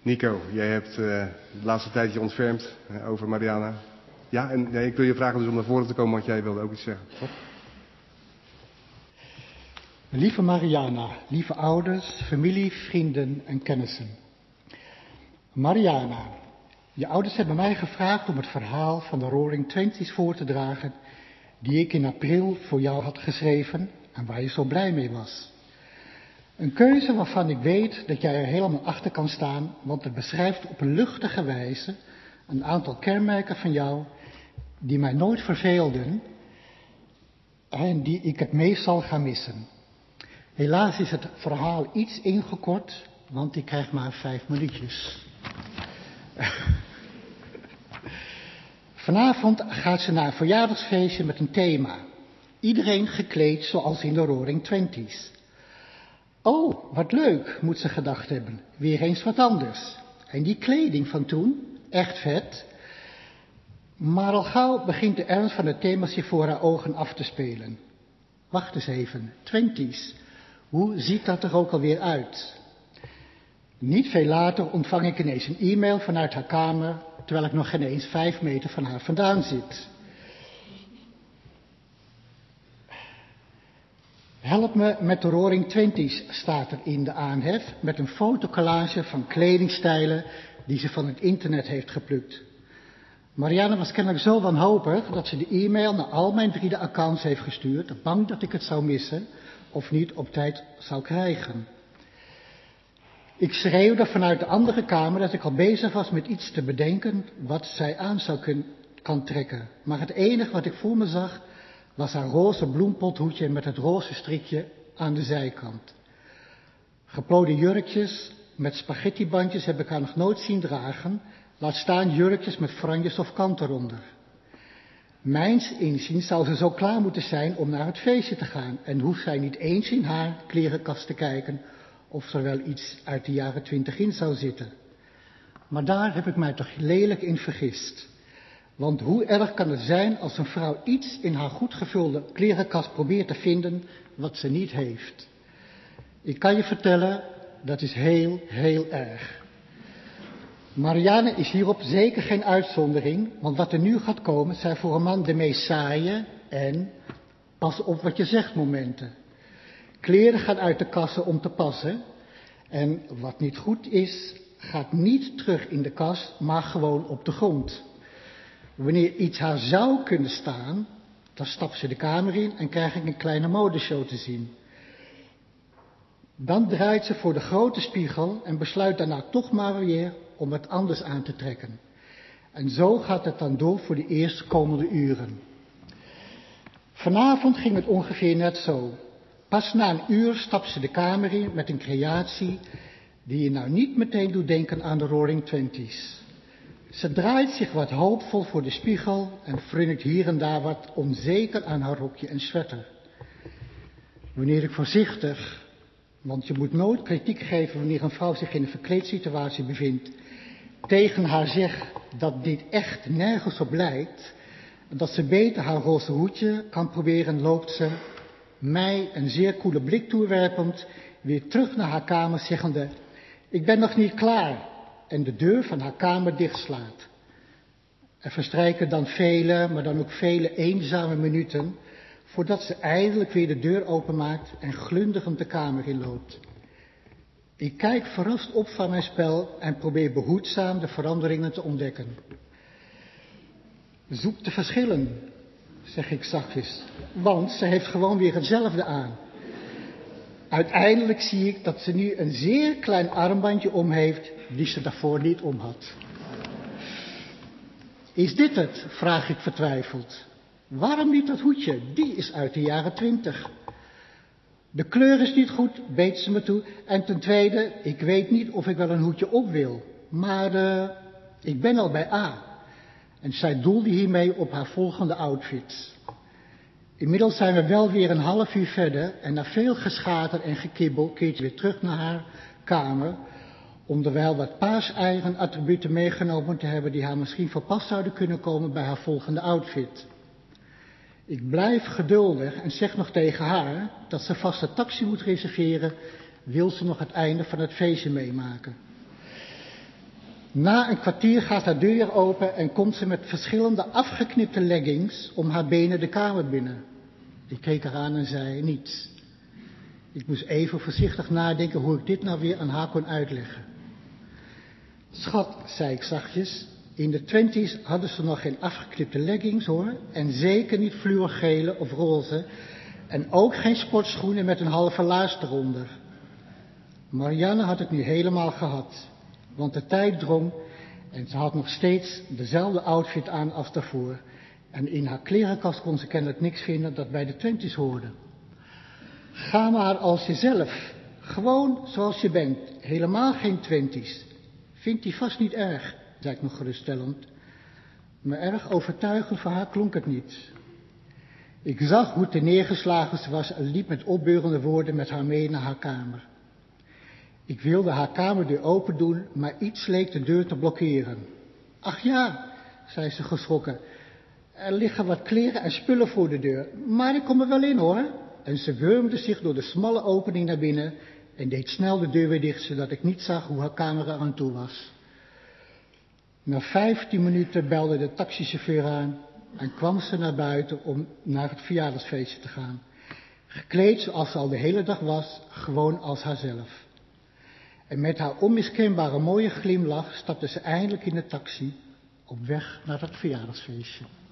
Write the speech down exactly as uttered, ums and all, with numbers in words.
Nico, jij hebt uh, de laatste tijd je ontfermd uh, over Mariana. Ja, en nee, ik wil je vragen dus om naar voren te komen, want jij wilde ook iets zeggen. Toch? Lieve Mariana, lieve ouders, familie, vrienden en kennissen. Mariana, je ouders hebben mij gevraagd om het verhaal van de Roaring Twenties voor te dragen, die ik in april voor jou had geschreven en waar je zo blij mee was. Een keuze waarvan ik weet dat jij er helemaal achter kan staan, want het beschrijft op een luchtige wijze een aantal kenmerken van jou die mij nooit verveelden en die ik het meest zal gaan missen. Helaas is het verhaal iets ingekort, want ik krijg maar vijf minuutjes. Vanavond gaat ze naar een verjaardagsfeestje met een thema. Iedereen gekleed zoals in de Roaring Twenties. Oh, wat leuk, moet ze gedacht hebben. Weer eens wat anders. En die kleding van toen, echt vet. Maar al gauw begint de ernst van het thema zich voor haar ogen af te spelen. Wacht eens even, Twenties. Hoe ziet dat er ook alweer uit? Niet veel later ontvang ik ineens een e-mail vanuit haar kamer, terwijl ik nog geen eens vijf meter van haar vandaan zit. Help me met de Roaring Twenties, staat er in de aanhef, met een fotocollage van kledingstijlen die ze van het internet heeft geplukt. Marianne was kennelijk zo wanhopig dat ze de e-mail naar al mijn drie accounts heeft gestuurd, bang dat ik het zou missen of niet op tijd zou krijgen. Ik schreeuwde vanuit de andere kamer dat ik al bezig was met iets te bedenken wat zij aan zou kunnen, kan trekken. Maar het enige wat ik voor me zag was haar roze bloempothoedje met het roze strikje aan de zijkant. Geplooide jurkjes met spaghettibandjes heb ik haar nog nooit zien dragen, laat staan jurkjes met franjes of kant eronder. Mijns inziens zou ze zo klaar moeten zijn om naar het feestje te gaan en hoeft zij niet eens in haar klerenkast te kijken of er wel iets uit de jaren twintig in zou zitten. Maar daar heb ik mij toch lelijk in vergist. Want hoe erg kan het zijn als een vrouw iets in haar goed gevulde klerenkast probeert te vinden wat ze niet heeft? Ik kan je vertellen, dat is heel, heel erg. Marianne is hierop zeker geen uitzondering, want wat er nu gaat komen zijn voor een man de meest saaie en pas op wat je zegt momenten. Kleren gaan uit de kassen om te passen en wat niet goed is, gaat niet terug in de kast, maar gewoon op de grond. Wanneer iets haar zou kunnen staan, dan stapt ze de kamer in en krijg ik een kleine modeshow te zien. Dan draait ze voor de grote spiegel en besluit daarna toch maar weer om het anders aan te trekken. En zo gaat het dan door voor de eerstkomende uren. Vanavond ging het ongeveer net zo. Pas na een uur stapt ze de kamer in met een creatie die je nou niet meteen doet denken aan de Roaring Twenties. Ze draait zich wat hoopvol voor de spiegel en frunnikt hier en daar wat onzeker aan haar rokje en sweater. Wanneer ik voorzichtig, want je moet nooit kritiek geven wanneer een vrouw zich in een verkleedsituatie bevindt, tegen haar zeg dat dit echt nergens op lijkt, dat ze beter haar roze hoedje kan proberen, loopt ze, mij een zeer koele blik toewerpend, weer terug naar haar kamer zeggende, ik ben nog niet klaar, en de deur van haar kamer dichtslaat. Er verstrijken dan vele, maar dan ook vele eenzame minuten, voordat ze eindelijk weer de deur openmaakt en glunderend de kamer inloopt. Ik kijk verrast op van mijn spel en probeer behoedzaam de veranderingen te ontdekken. Zoek de verschillen, zeg ik zachtjes, want ze heeft gewoon weer hetzelfde aan. Uiteindelijk zie ik dat ze nu een zeer klein armbandje om heeft die ze daarvoor niet om had. Is dit het? Vraag ik vertwijfeld. Waarom niet dat hoedje? Die is uit de jaren twintig. De kleur is niet goed, beet ze me toe. En ten tweede, ik weet niet of ik wel een hoedje op wil. Maar uh, ik ben al bij A. En zij doelde hiermee op haar volgende outfit. Inmiddels zijn we wel weer een half uur verder en na veel geschater en gekibbel keert ze weer terug naar haar kamer, om er wel wat paaseigen attributen meegenomen te hebben die haar misschien voor pas zouden kunnen komen bij haar volgende outfit. Ik blijf geduldig en zeg nog tegen haar dat ze vast een taxi moet reserveren, wil ze nog het einde van het feestje meemaken. Na een kwartier gaat haar deur open en komt ze met verschillende afgeknipte leggings om haar benen de kamer binnen. Ik keek haar aan en zei niets. Ik moest even voorzichtig nadenken hoe ik dit nou weer aan haar kon uitleggen. Schat, zei ik zachtjes, in de twinties hadden ze nog geen afgeknipte leggings hoor. En zeker niet fluorgele of roze. En ook geen sportschoenen met een halve laars eronder. Marianne had het nu helemaal gehad. Want de tijd drong en ze had nog steeds dezelfde outfit aan als daarvoor. En in haar klerenkast kon ze kennelijk niks vinden dat bij de twinties hoorde. Ga maar als jezelf. Gewoon zoals je bent. Helemaal geen twinties. Vindt die vast niet erg, zei ik nog geruststellend. Maar erg overtuigend voor haar klonk het niet. Ik zag hoe te neergeslagen ze was en liep met opbeurende woorden met haar mee naar haar kamer. Ik wilde haar kamerdeur open doen, maar iets leek de deur te blokkeren. Ach ja, zei ze geschrokken. Er liggen wat kleren en spullen voor de deur, maar ik kom er wel in hoor. En ze wurmde zich door de smalle opening naar binnen en deed snel de deur weer dicht, zodat ik niet zag hoe haar kamer er aan toe was. Na vijftien minuten belde de taxichauffeur aan en kwam ze naar buiten om naar het verjaardagsfeestje te gaan. Gekleed zoals ze al de hele dag was, gewoon als haarzelf. En met haar onmiskenbare mooie glimlach stapte ze eindelijk in de taxi op weg naar het verjaardagsfeestje.